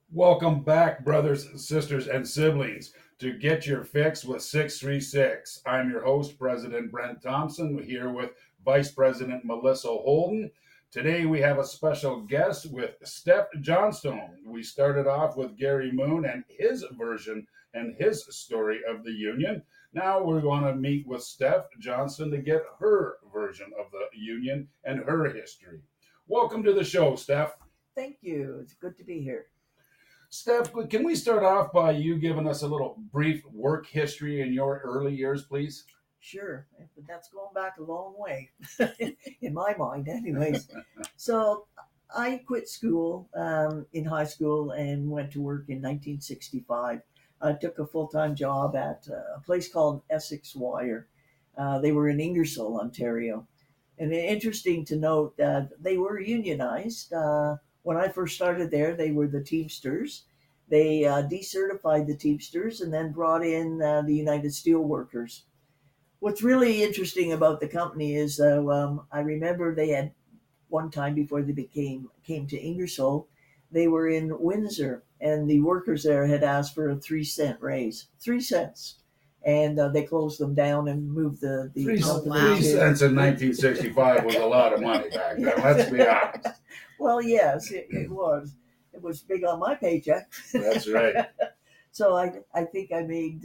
Welcome back, brothers, sisters, and siblings, to Get Your Fix with 636. I'm your host, President Brent Thompson, here with Vice President Melissa Holden. Today we have a special guest with Steph Johnstone. We started off with Gary Moon and his version and his story of the Union. Now we're going to meet with Steph Johnstone to get her version of the Union and her history. Welcome to the show, Steph. Thank you. It's good to be here. Steph, can we start off by you giving us a little brief work history in your early years, please? Sure, but that's going back a long way, in my mind, anyways. So I quit school in high school and went to work in 1965. I took a full-time job at a place called Essex Wire. They were in Ingersoll, Ontario. And interesting to note that they were unionized. When I first started there, they were the Teamsters. They decertified the Teamsters and then brought in the United Steelworkers. What's really interesting about the company is I remember they had one time before they came to Ingersoll, they were in Windsor, and the workers there had asked for a 3 cent raise, 3 cents, and they closed them down and moved the Three, company. wow. 3 cents in 1965 was a lot of money back then. Let's be honest. Well, yes, it was. It was big on my paycheck. That's right. So I think I made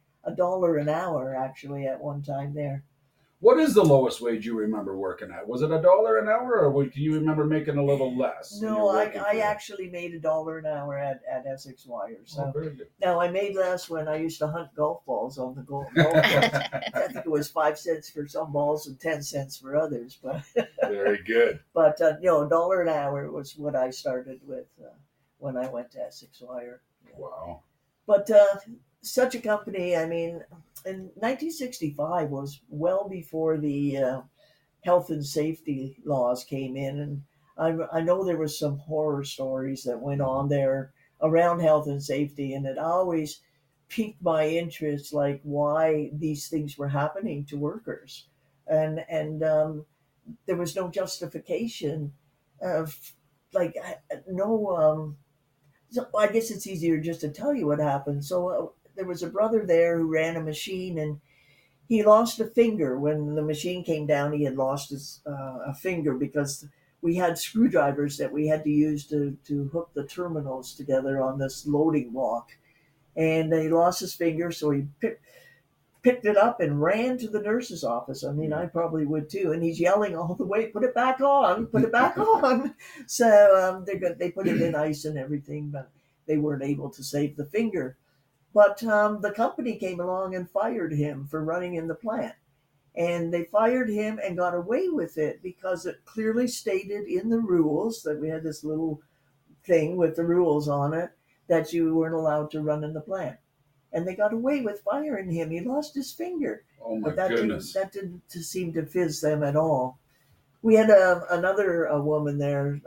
$1 an hour actually at one time there. What is the lowest wage you remember working at? Was it $1 an hour, or do you remember making a little less? No, I actually made $1 an hour at Essex Wire. So Oh, very good. now I made less when I used to hunt golf balls on the golf course. I think it was 5 cents for some balls and 10 cents for others. But Very good. $1 an hour was what I started with when I went to Essex Wire. Wow. But such a company, I mean, in 1965 was well before the health and safety laws came in. And I know there was some horror stories that went on there around health and safety, and it always piqued my interest, like why these things were happening to workers. And there was no justification of, like, no. So I guess it's easier just to tell you what happened. So there was a brother there who ran a machine, and he lost a finger when the machine came down. He had lost his a finger because we had screwdrivers that we had to use to hook the terminals together on this loading block. And he lost his finger, so he picked it up and ran to the nurse's office. I mean, I probably would too. And he's yelling all the way, "Put it back on! Put it back on!" So they put it in ice and everything, but they weren't able to save the finger. But the company came along and fired him for running in the plant. And they fired him and got away with it because it clearly stated in the rules that we had this little thing with the rules on it that you weren't allowed to run in the plant. And they got away with firing him. He lost his finger. Oh my But that goodness. didn't seem to fizz them at all. We had another woman there.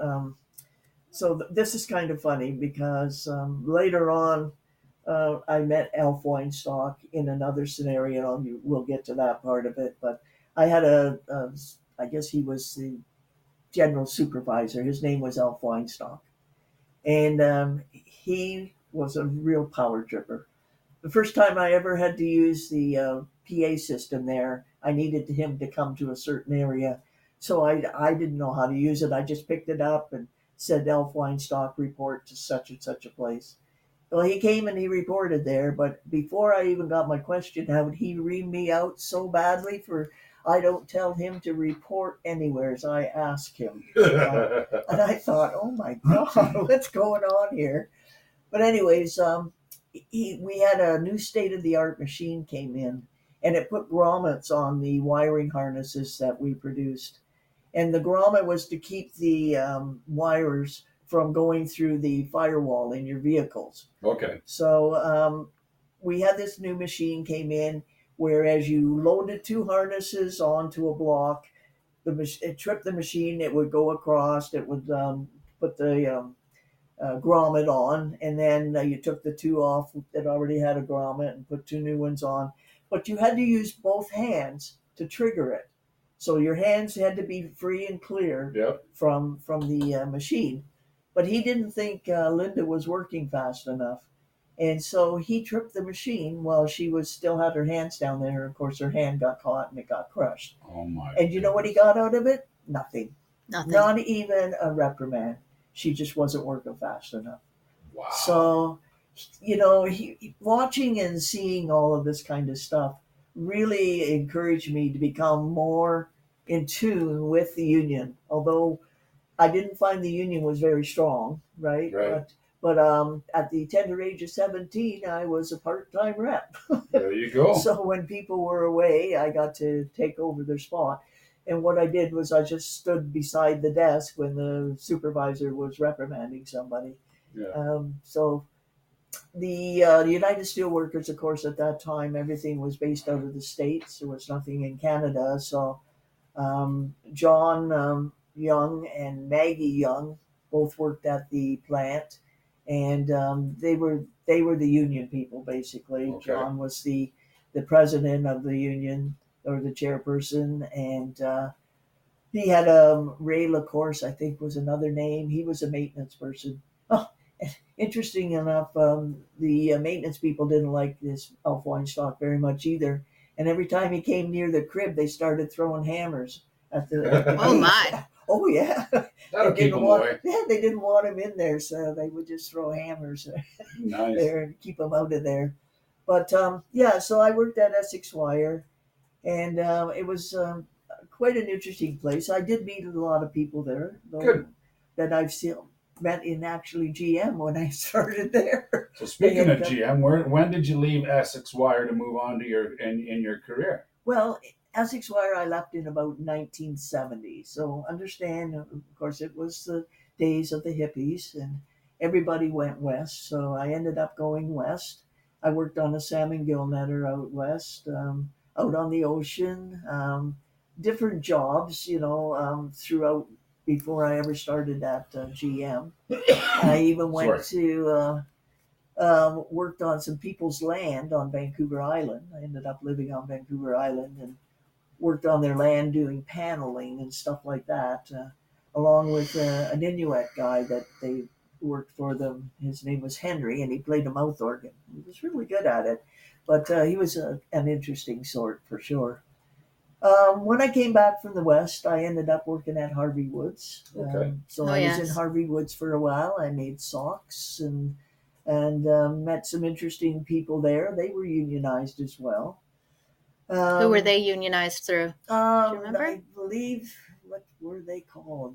This is kind of funny because later on, I met Alf Weinstock in another scenario. We'll get to that part of it. But I had I guess he was the general supervisor. His name was Alf Weinstock. And he was a real power tripper. The first time I ever had to use the PA system there, I needed him to come to a certain area. So I didn't know how to use it. I just picked it up and said, "Elf Weinstock, report to such and such a place." Well, he came and he reported there, but before I even got my question out, he reamed me out so badly for I don't tell him to report anywhere as I ask him. And I thought, oh my God, what's going on here? But anyways, we had a new state of the art machine came in, and it put grommets on the wiring harnesses that we produced. And the grommet was to keep the wires from going through the firewall in your vehicles. Okay. So we had this new machine came in, where as you loaded two harnesses onto a block, it tripped the machine. It would go across. It would put the grommet on, and then you took the two off that already had a grommet and put two new ones on. But you had to use both hands to trigger it. So your hands had to be free and clear Yep. from the machine. but he didn't think Linda was working fast enough. And so he tripped the machine while she was still had her hands down there. Of course, her hand got caught and it got crushed. Oh my And you know what he goodness. got out of it? Nothing. Nothing. Not even a reprimand. She just wasn't working fast enough. Wow. So, watching and seeing all of this kind of stuff really encouraged me to become more in tune with the union. Although I didn't find the union was very strong, right? Right. But at the tender age of 17, I was a part-time rep. There you go. So when people were away, I got to take over their spot. And what I did was I just stood beside the desk when the supervisor was reprimanding somebody. Yeah. So the United Steelworkers, of course, at that time, everything was based out of the States. There was nothing in Canada. So John Young and Maggie Young both worked at the plant, and they were the union people basically. Okay. John was the president of the union or the chairperson, and he had Ray LaCourse, I think was another name. He was a maintenance person. Oh, interesting enough, the maintenance people didn't like this Alf Weinstock very much either. And every time he came near the crib, they started throwing hammers at the Oh, gate. my. Oh yeah, That'll keep them want, away. yeah, they didn't want him in there, so they would just throw hammers Nice. there and keep him out of there. But so I worked at Essex Wire, and it was quite an interesting place. I did meet a lot of people there, though, Good. that I've still met in actually GM when I started there. So speaking of GM, when did you leave Essex Wire to move on to your in your career? Well, Essex Wire I left in about 1970. So understand, of course, it was the days of the hippies and everybody went west. So I ended up going west. I worked on a salmon gill netter out west, out on the ocean, different jobs, throughout before I ever started at GM. I even went to worked on some people's land on Vancouver Island. I ended up living on Vancouver Island and worked on their land doing paneling and stuff like that, along with an Inuit guy that they worked for them. His name was Henry, and he played a mouth organ. He was really good at it, but he was an interesting sort for sure. When I came back from the West, I ended up working at Harvey Woods. Okay. So I was in Harvey Woods for a while. I made socks and met some interesting people there. They were unionized as well. Who were they unionized through? Do you remember? I believe, what were they called?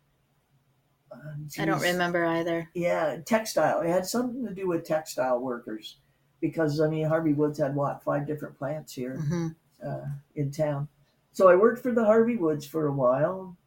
I don't remember either. Yeah, textile. It had something to do with textile workers because, Harvey Woods had, 5 different plants here in town. So I worked for the Harvey Woods for a while.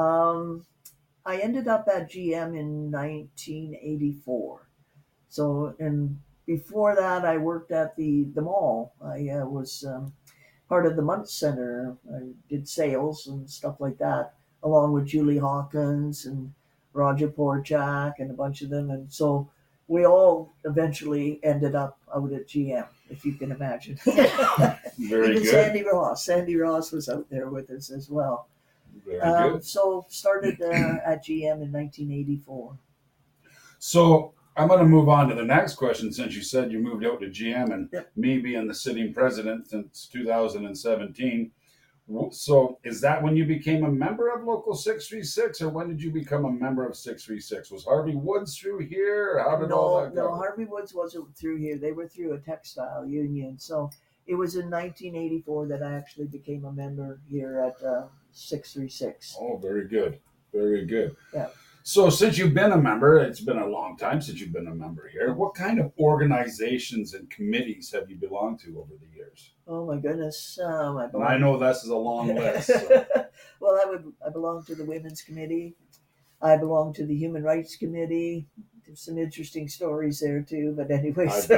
I ended up at GM in 1984. So, and before that, I worked at the mall. I was part of the Muntz Center. I did sales and stuff like that, along with Julie Hawkins and Roger Porchak and a bunch of them. And so we all eventually ended up out at GM, if you can imagine. Very Even good. Sandy Ross was out there with us as well. Very good. So started at GM in 1984. So I'm going to move on to the next question since you said you moved out to GM and Yep. me being the sitting president since 2017. So is that when you became a member of Local 636 or when did you become a member of 636? Was Harvey Woods through here? Or how did all that go? No, Harvey Woods wasn't through here. They were through a textile union. So it was in 1984 that I actually became a member here at 636. Oh, very good. Very good. Yeah. So since you've been a member, it's been a long time since you've been a member here. What kind of organizations and committees have you belonged to over the years? Oh my goodness! And I know this is a long list. So. Well, I belong to the Women's Committee. I belong to the Human Rights Committee. There's some interesting stories there too. But anyways,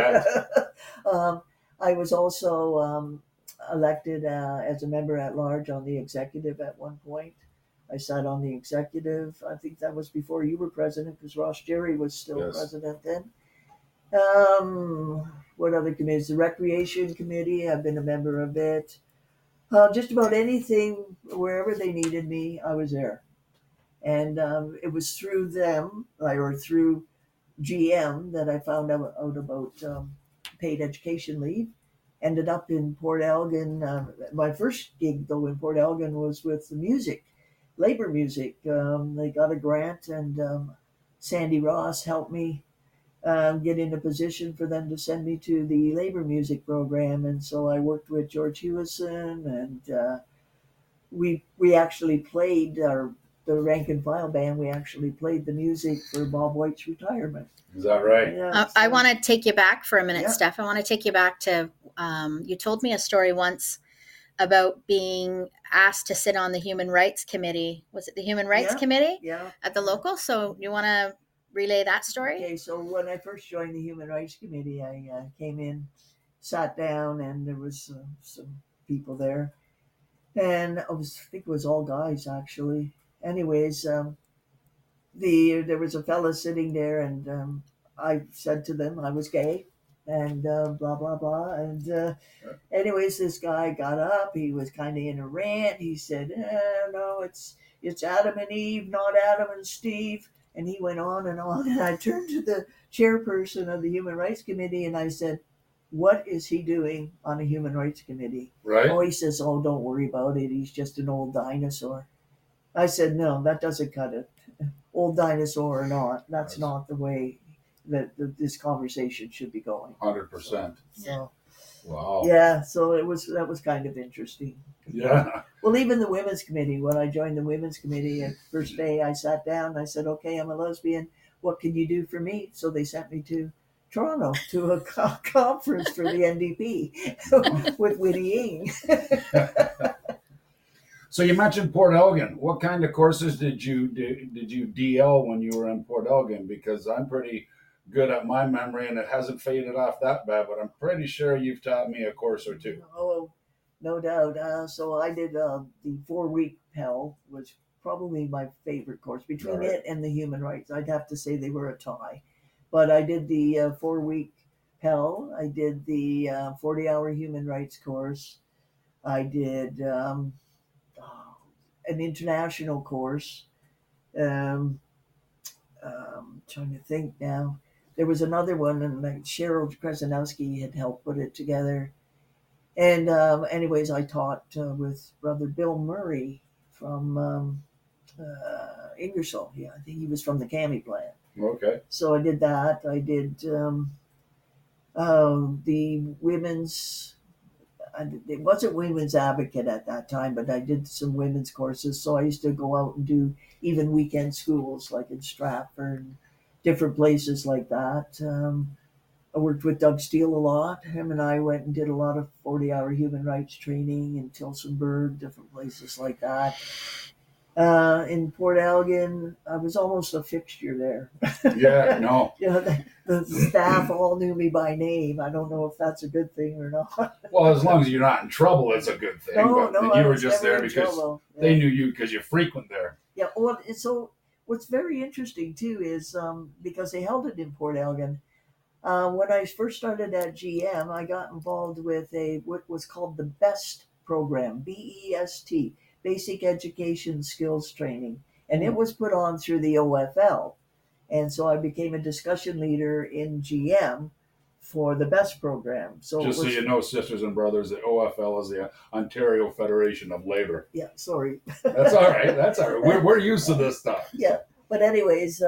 I was also elected as a member at large on the executive at one point. I sat on the executive. I think that was before you were president because Ross Jerry was still president then. What other committees? The Recreation Committee, I've been a member of it. Just about anything, wherever they needed me, I was there. And it was through them, or through GM, that I found out about paid education leave. Ended up in Port Elgin. My first gig, though, in Port Elgin was with the music, labor music. They got a grant, and Sandy Ross helped me get in a position for them to send me to the labor music program. And so I worked with George Hewison, and we actually played the rank and file band. We actually played the music for Bob White's retirement. Is that right? Yeah, I want to take you back for a minute, Yeah. Steph. I want to take you back to, you told me a story once about being asked to sit on the Human Rights Committee. Was it the Human Rights Committee Yeah. at the local? So you want to relay that story? Okay, so when I first joined the Human Rights Committee, I came in, sat down, and there was some people there. And I think it was all guys, actually. Anyways, there was a fella sitting there, and I said to them I was gay, and blah blah blah. And anyways, this guy got up. He was kind of in a rant. He said, "No, it's Adam and Eve, not Adam and Steve." And he went on and on. And I turned to the chairperson of the Human Rights Committee and I said, "What is he doing on a Human Rights Committee?" Right. Oh, he says, "Oh, don't worry about it. He's just an old dinosaur." I said, "No, that doesn't cut it. Old dinosaur or not, that's not the way that this conversation should be going." 100%. So, Wow. yeah, so that was kind of interesting. Yeah. Well, even the Women's Committee, when I joined the Women's Committee, first day I sat down and I said, "Okay, I'm a lesbian. What can you do for me?" So they sent me to Toronto to a conference for the NDP with Winnie Ying. So you mentioned Port Elgin. What kind of courses did you DL when you were in Port Elgin? Because I'm pretty good at my memory, and it hasn't faded off that bad. But I'm pretty sure you've taught me a course or two. Oh, no doubt. So I did the 4-week Pell, which probably my favorite course. Between it and the human rights, I'd have to say they were a tie. But I did the 4-week Pell. I did the 40-hour human rights course. I did an international course. Trying to think now. There was another one, and Cheryl Krasinowski had helped put it together. And anyways, I taught with Brother Bill Murray from Ingersoll. Yeah, I think he was from the Cami plant. Okay. So I did that. I did the women's. It wasn't women's advocate at that time, but I did some women's courses. So I used to go out and do even weekend schools, like in Stratford, different places like that. I worked with Doug Steele a lot. Him and I went and did a lot of 40-hour human rights training in Tillsonburg, different places like that. In Port Elgin, I was almost a fixture there. Yeah, no. The staff all knew me by name. I don't know if that's a good thing or not. Well, as long as you're not in trouble, it's a good thing. No, you were just there because they knew you because you frequent there. Yeah. Well, so what's very interesting too is because they held it in Port Elgin. When I first started at GM, I got involved with what was called the BEST program, BEST, Basic Education Skills Training, and it was put on through the OFL. And so I became a discussion leader in GM for the BEST program. So just so you know, sisters and brothers, the OFL is the Ontario Federation of Labor. Yeah, sorry. That's all right. That's all right. We're used to this stuff. Yeah, but anyways,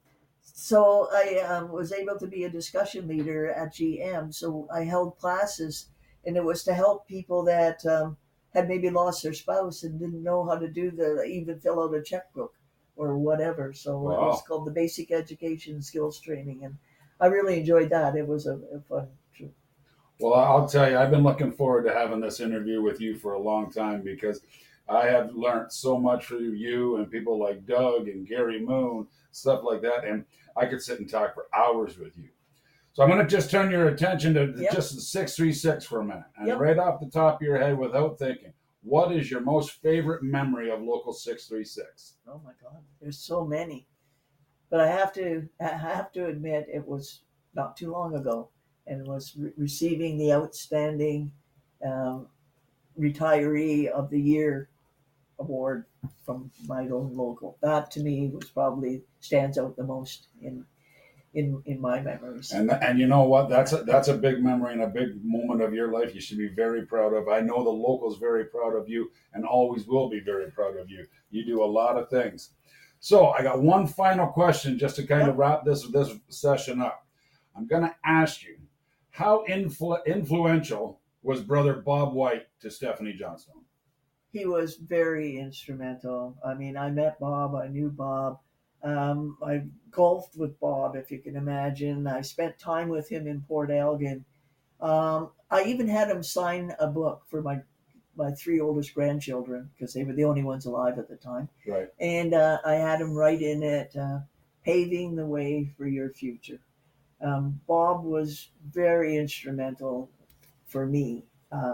so I was able to be a discussion leader at GM. So I held classes, and it was to help people that had maybe lost their spouse and didn't know how to even fill out a checkbook or whatever. So It was called the Basic Education Skills Training, and I really enjoyed that. It was a fun trip. Well, I'll tell you, I've been looking forward to having this interview with you for a long time because I have learned so much from you and people like Doug and Gary Moon, stuff like that, and I could sit and talk for hours with you. So I'm going to just turn your attention to just the 636 for a minute. And right off the top of your head, without thinking, what is your most favorite memory of Local 636? Oh my God, there's so many. But I have to admit, it was not too long ago, and it was receiving the outstanding retiree of the year award from my own local. That to me was probably stands out the most in my memories. And you know what? That's a big memory and a big moment of your life. You should be very proud of. I know the locals very proud of you, and always will be very proud of you. You do a lot of things. So I got one final question just to kind of wrap this session up. I'm going to ask you, how influential was Brother Bob White to Stephanie Johnstone? He was very instrumental. I mean, I met Bob, I knew Bob. I golfed with Bob, if you can imagine. I spent time with him in Port Elgin. I even had him sign a book for my three oldest grandchildren because they were the only ones alive at the time. Right. And I had him write in it, paving the way for your future. Bob was very instrumental for me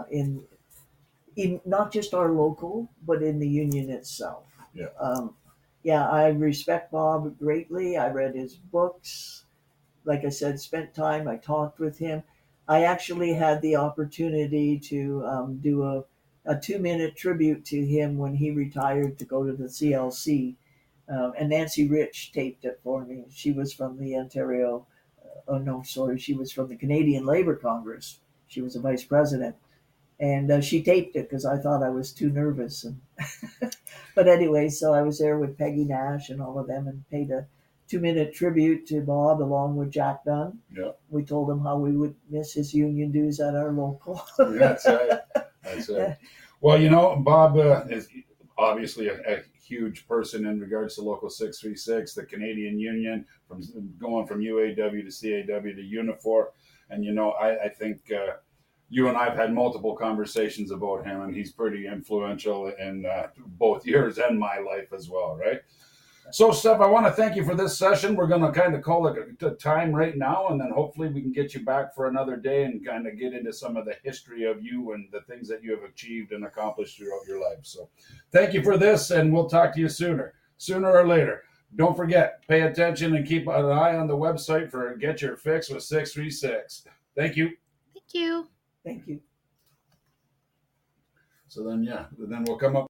in not just our local, but in the union itself. Yeah. Yeah, I respect Bob greatly. I read his books. Like I said, spent time. I talked with him. I actually had the opportunity to do a 2-minute tribute to him when he retired to go to the CLC. And Nancy Rich taped it for me. She was from the Ontario, she was from the Canadian Labour Congress. She was a vice president. And she taped it because I thought I was too nervous. But anyway, so I was there with Peggy Nash and all of them and paid a 2-minute tribute to Bob along with Jack Dunn. Yeah. We told him how we would miss his union dues at our local. That's right. That's right. Well, you know, Bob is obviously a huge person in regards to Local 636, the Canadian Union, from going from UAW to CAW to Unifor. And, you know, I think you and I have had multiple conversations about him, and he's pretty influential in both yours and my life as well, right? So, Steph, I want to thank you for this session. We're going to kind of call it a time right now, and then hopefully we can get you back for another day and kind of get into some of the history of you and the things that you have achieved and accomplished throughout your life. So thank you for this, and we'll talk to you sooner or later. Don't forget, pay attention and keep an eye on the website for Get Your Fix with 636. Thank you. Thank you. Thank you. So then we'll come up